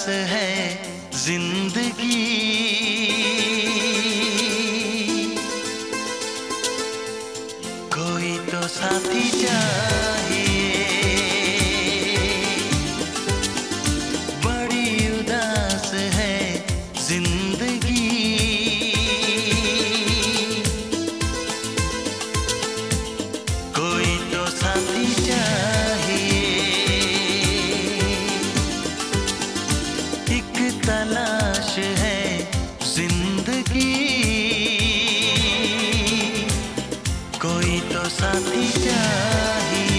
उदास है जिंदगी, कोई तो साथी चाहिए। बड़ी उदास है जिंदगी, कोई तो साथी चाहिए। एक तलाश है जिंदगी, कोई तो साथी चाहिए।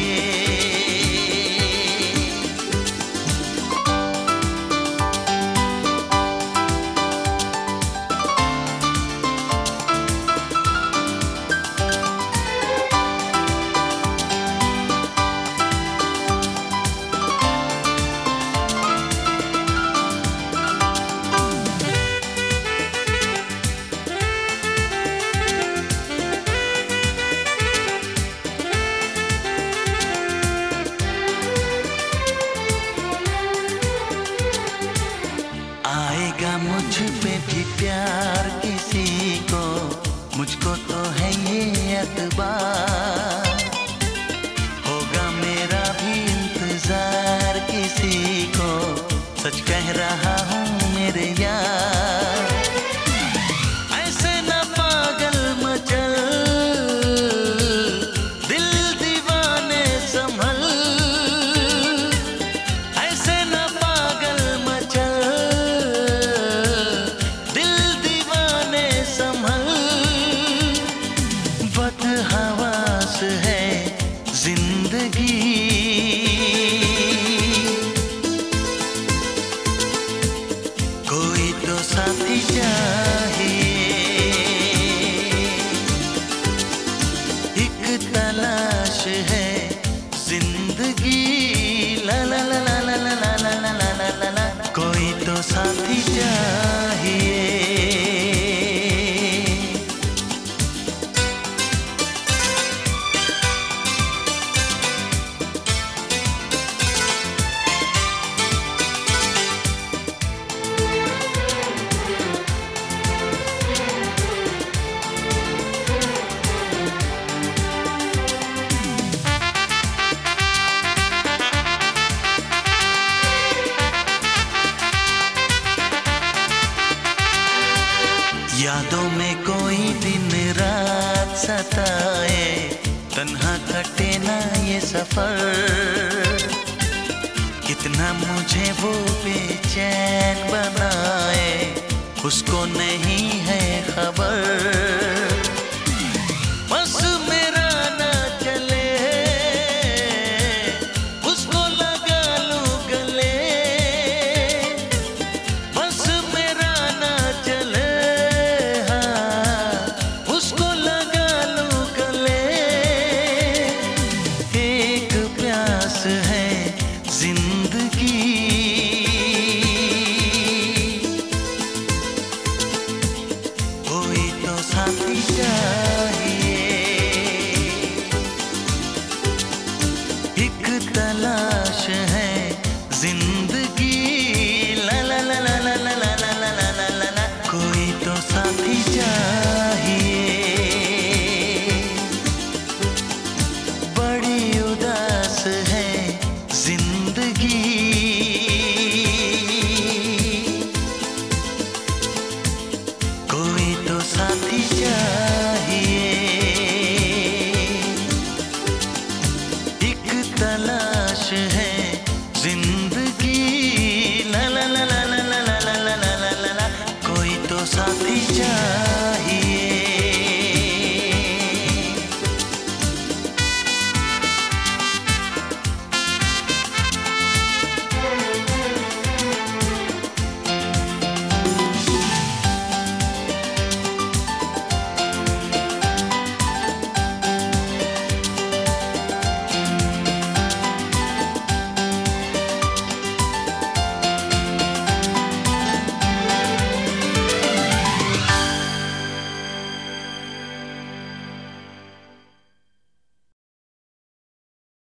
आएगा मुझ पे भी प्यार किसी को, मुझको तो है ये एतबार। होगा मेरा भी इंतजार किसी को, सच कह रहा हूँ मेरे यार। ऐसे न पागल मचल, दिल दीवाने संभल। ऐसे न पागल मचल, बदहवास है जिंदगी, कोई तो साथी चाहिए। एक तलाश है जिंदगी, ला ला ला ला ला ला ला ला ला ला ला ला, कोई तो साथी चाहिए। यादों में कोई दिन रात सताए, तन्हा कटे ना ये सफर। कितना मुझे वो बेचैन बनाए, उसको नहीं है खबर। बस मेरा ना चले, उसको लगा लूं गले। बस मेरा ना चले, उसको लगा लूं गले। एक प्यास है जिंदगी, कोई तो साथी चाहिए। एक तलाश है जिंदगी, ला ला ला ला ला ला ला ला ला ला ला ला, कोई तो साथी चाहिए। बड़ी उदास है जिंदगी, कोई तो साथी चाहिए। एक तलाश है जिंदगी,